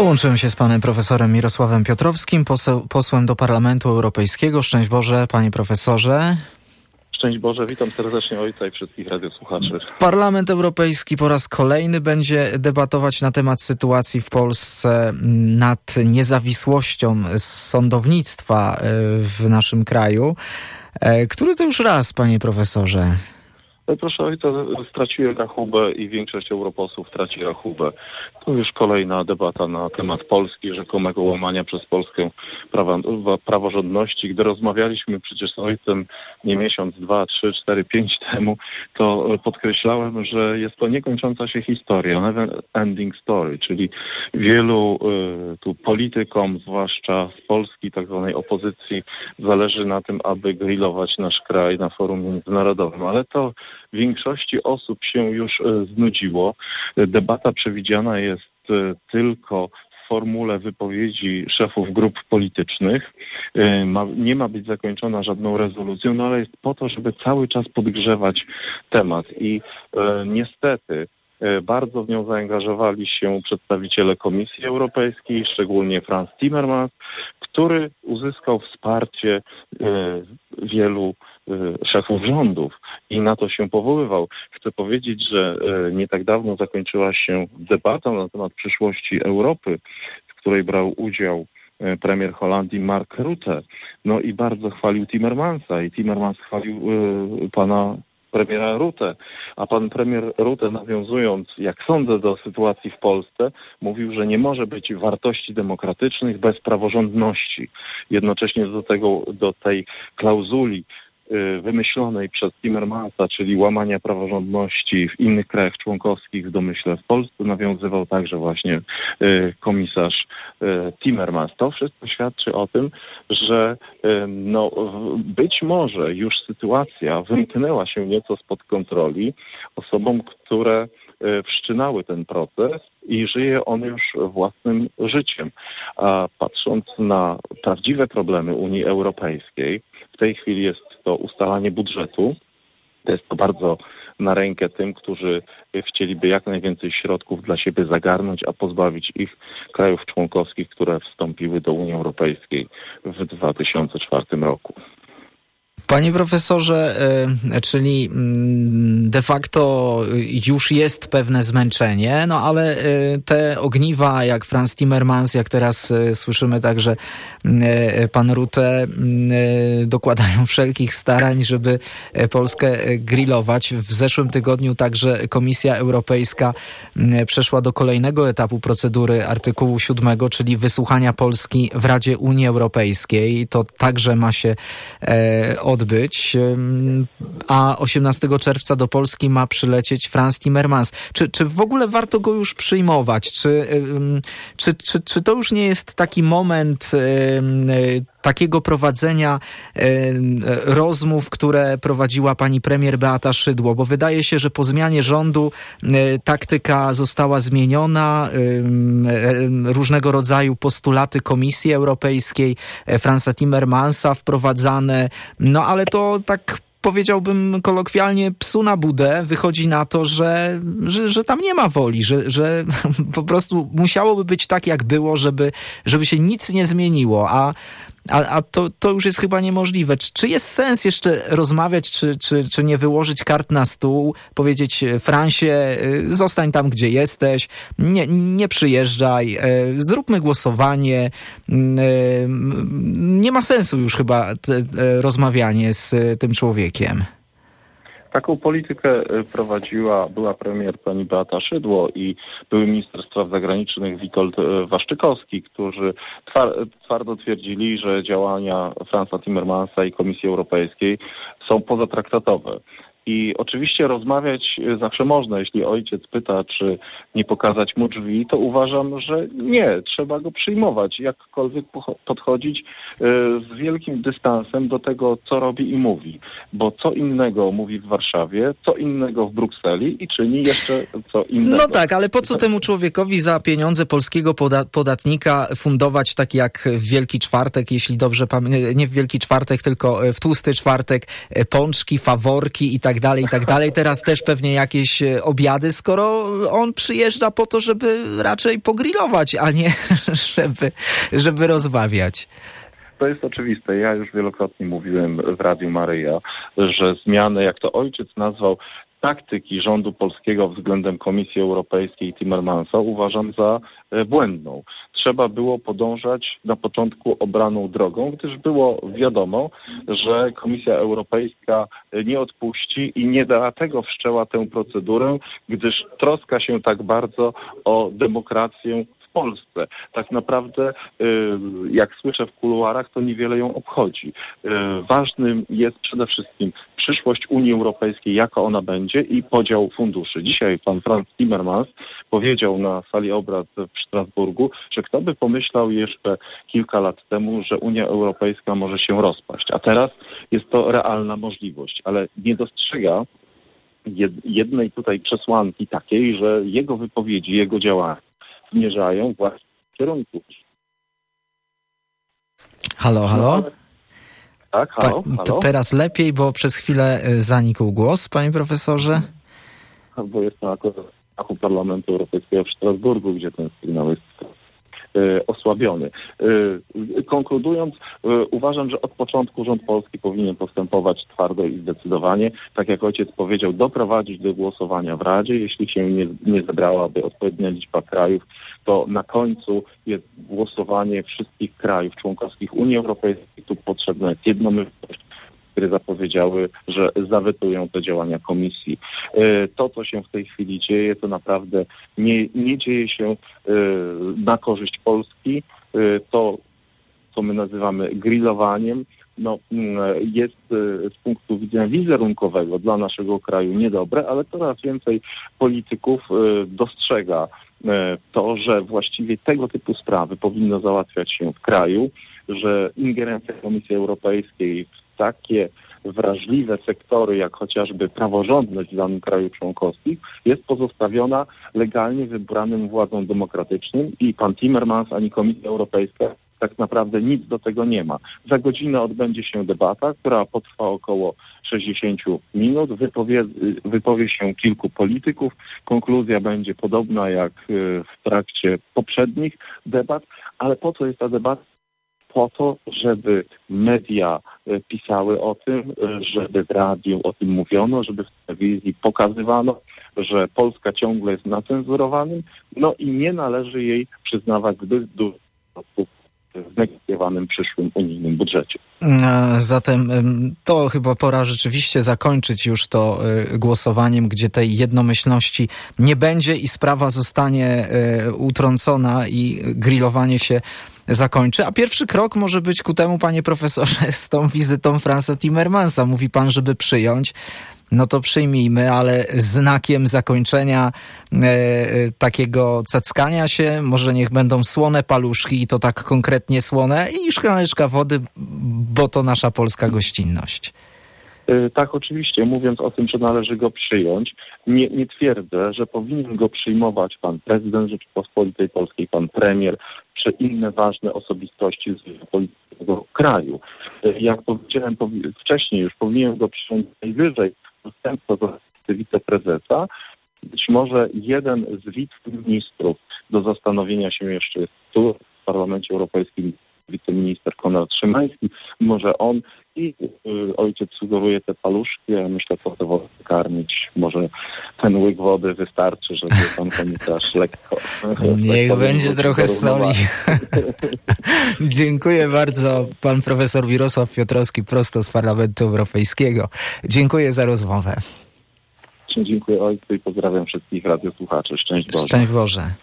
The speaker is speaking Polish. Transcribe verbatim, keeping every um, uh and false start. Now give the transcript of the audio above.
Połączyłem się z panem profesorem Mirosławem Piotrowskim, poseł, posłem do Parlamentu Europejskiego. Szczęść Boże, panie profesorze. Szczęść Boże, witam serdecznie ojca i wszystkich radiosłuchaczy. Parlament Europejski po raz kolejny będzie debatować na temat sytuacji w Polsce, nad niezawisłością sądownictwa w naszym kraju. Który to już raz, panie profesorze? Proszę ojca, straciłem rachubę i większość europosłów traci rachubę. To już kolejna debata na temat Polski, rzekomego łamania przez Polskę prawa, praworządności. Gdy rozmawialiśmy przecież z ojcem nie miesiąc, dwa, trzy, cztery, pięć temu, to podkreślałem, że jest to niekończąca się historia, never ending story, czyli wielu y, tu politykom, zwłaszcza z Polski, tak zwanej opozycji, zależy na tym, aby grillować nasz kraj na forum międzynarodowym, ale to większości osób się już y, znudziło. Debata przewidziana jest y, tylko w formule wypowiedzi szefów grup politycznych. Y, ma, nie ma być zakończona żadną rezolucją, no ale jest po to, żeby cały czas podgrzewać temat i y, niestety bardzo w nią zaangażowali się przedstawiciele Komisji Europejskiej, szczególnie Frans Timmermans, który uzyskał wsparcie wielu szefów rządów i na to się powoływał. Chcę powiedzieć, że nie tak dawno zakończyła się debata na temat przyszłości Europy, w której brał udział premier Holandii Mark Rutte. No i bardzo chwalił Timmermansa i Timmermans chwalił y, pana premiera Rutte, a pan premier Rutte, nawiązując, jak sądzę, do sytuacji w Polsce, mówił, że nie może być wartości demokratycznych bez praworządności. Jednocześnie do tego, do tej klauzuli wymyślonej przez Timmermansa, czyli łamania praworządności w innych krajach członkowskich, w domyśle w Polsce, nawiązywał także właśnie komisarz Timmermans. To wszystko świadczy o tym, że no, być może już sytuacja wymknęła się nieco spod kontroli osobom, które wszczynały ten proces i żyje on już własnym życiem. A patrząc na prawdziwe problemy Unii Europejskiej, w tej chwili jest to ustalanie budżetu. To jest to bardzo na rękę tym, którzy chcieliby jak najwięcej środków dla siebie zagarnąć, a pozbawić ich krajów członkowskich, które wstąpiły do Unii Europejskiej w dwa tysiące czwartym roku. Panie profesorze, czyli de facto już jest pewne zmęczenie, no ale te ogniwa jak Frans Timmermans, jak teraz słyszymy także pan Rutte, dokładają wszelkich starań, żeby Polskę grillować. W zeszłym tygodniu także Komisja Europejska przeszła do kolejnego etapu procedury artykułu siódmego, czyli wysłuchania Polski w Radzie Unii Europejskiej. To także ma się odbyć, a osiemnastego czerwca do Polski ma przylecieć Frans Timmermans. Czy, czy w ogóle warto go już przyjmować? Czy, czy, czy, czy to już nie jest taki moment takiego prowadzenia rozmów, które prowadziła pani premier Beata Szydło? Bo wydaje się, że po zmianie rządu taktyka została zmieniona, różnego rodzaju postulaty Komisji Europejskiej, Fransa Timmermansa wprowadzane, no ale to tak powiedziałbym kolokwialnie psu na budę, wychodzi na to, że, że, że tam nie ma woli, że, że po prostu musiałoby być tak, jak było, żeby, żeby się nic nie zmieniło, a A, a to, to już jest chyba niemożliwe. Czy, czy jest sens jeszcze rozmawiać, czy, czy, czy nie wyłożyć kart na stół, powiedzieć Fransie, zostań tam, gdzie jesteś, nie, nie przyjeżdżaj, zróbmy głosowanie. Nie ma sensu już chyba te, rozmawianie z tym człowiekiem. Taką politykę prowadziła była premier pani Beata Szydło i były minister spraw zagranicznych Witold Waszczykowski, którzy twardo twierdzili, że działania Fransa Timmermansa i Komisji Europejskiej są pozatraktatowe. I oczywiście rozmawiać zawsze można. Jeśli ojciec pyta, czy nie pokazać mu drzwi, to uważam, że nie. Trzeba go przyjmować, jakkolwiek podchodzić z wielkim dystansem do tego, co robi i mówi. Bo co innego mówi w Warszawie, co innego w Brukseli i czyni jeszcze co innego. No tak, ale po co temu człowiekowi za pieniądze polskiego poda- podatnika fundować tak jak w Wielki Czwartek, jeśli dobrze pamiętam, nie w Wielki Czwartek, tylko w Tłusty Czwartek, pączki, faworki i tak tak dalej, i tak dalej. Teraz też pewnie jakieś obiady, skoro on przyjeżdża po to, żeby raczej pogrillować, a nie żeby, żeby rozmawiać. To jest oczywiste. Ja już wielokrotnie mówiłem w Radiu Maryja, że zmiany, jak to ojciec nazwał, taktyki rządu polskiego względem Komisji Europejskiej i Timmermansa uważam za błędną. Trzeba było podążać na początku obraną drogą, gdyż było wiadomo, że Komisja Europejska nie odpuści i nie dlatego wszczęła tę procedurę, gdyż troska się tak bardzo o demokrację w Polsce. Tak naprawdę, jak słyszę w kuluarach, to niewiele ją obchodzi. Ważnym jest przede wszystkim przyszłość Unii Europejskiej, jaka ona będzie i podział funduszy. Dzisiaj pan Frans Timmermans powiedział na sali obrad w Strasburgu, że kto by pomyślał jeszcze kilka lat temu, że Unia Europejska może się rozpaść. A teraz jest to realna możliwość, ale nie dostrzega jednej tutaj przesłanki takiej, że jego wypowiedzi, jego działania zmierzają właśnie w kierunku. Halo, halo? No, tak, halo, pa, halo? Teraz lepiej, bo przez chwilę zanikł głos, panie profesorze. Bo jestem akurat w dachu Parlamentu Europejskiego w Strasburgu, gdzie ten sygnał jest e, osłabiony. E, konkludując, e, uważam, że od początku rząd polski powinien postępować twardo i zdecydowanie. Tak jak ojciec powiedział, doprowadzić do głosowania w Radzie. Jeśli się nie, nie zebrałaby odpowiednia liczba krajów, to na końcu jest głosowanie wszystkich krajów członkowskich Unii Europejskiej. Tu potrzebna jest jednomyślność, które zapowiedziały, że zawetują te działania komisji. To, co się w tej chwili dzieje, to naprawdę nie, nie dzieje się na korzyść Polski. To, co my nazywamy grillowaniem, no, jest z punktu widzenia wizerunkowego dla naszego kraju niedobre, ale coraz więcej polityków dostrzega to, że właściwie tego typu sprawy powinno załatwiać się w kraju, że ingerencja Komisji Europejskiej w takie wrażliwe sektory, jak chociażby praworządność w danym kraju członkowskich, jest pozostawiona legalnie wybranym władzom demokratycznym i pan Timmermans ani Komisja Europejska tak naprawdę nic do tego nie ma. Za godzinę odbędzie się debata, która potrwa około sześćdziesiąt minut. Wypowie, wypowie się kilku polityków. Konkluzja będzie podobna jak w trakcie poprzednich debat, ale po co jest ta debata? Po to, żeby media pisały o tym, żeby w radiu o tym mówiono, żeby w telewizji pokazywano, że Polska ciągle jest nacenzurowanym, no i nie należy jej przyznawać zbyt dużo środków w negocjowanym przyszłym unijnym budżecie. Zatem to chyba pora rzeczywiście zakończyć już to głosowaniem, gdzie tej jednomyślności nie będzie i sprawa zostanie utrącona i grillowanie się zakończy. A pierwszy krok może być ku temu, panie profesorze, z tą wizytą Fransa Timmermansa. Mówi pan, żeby przyjąć. No to przyjmijmy, ale znakiem zakończenia e, takiego cackania się, może niech będą słone paluszki i to tak konkretnie słone i szklaneczka wody, bo to nasza polska gościnność. Yy, tak, oczywiście. Mówiąc o tym, że należy go przyjąć, nie, nie twierdzę, że powinien go przyjmować pan prezydent Rzeczypospolitej Polskiej, pan premier, czy inne ważne osobistości z polskiego kraju. Yy, jak powiedziałem powi- wcześniej, już powinien go przyjąć najwyżej zastępca do wiceprezesa, być może jeden z wiceministrów do zastanowienia się jeszcze jest tu w Parlamencie Europejskim, wiceminister Konrad Szymański, może on i y, ojciec sugeruje te paluszki, ja myślę, po to wodę karmić, może ten łyk wody wystarczy, żeby pan komisarz lekko... Niech lekko będzie trochę soli. Dziękuję bardzo. Pan profesor Mirosław Piotrowski prosto z Parlamentu Europejskiego. Dziękuję za rozmowę. Dziękuję ojcu i pozdrawiam wszystkich radiosłuchaczy. Szczęść Boże. Szczęść Boże.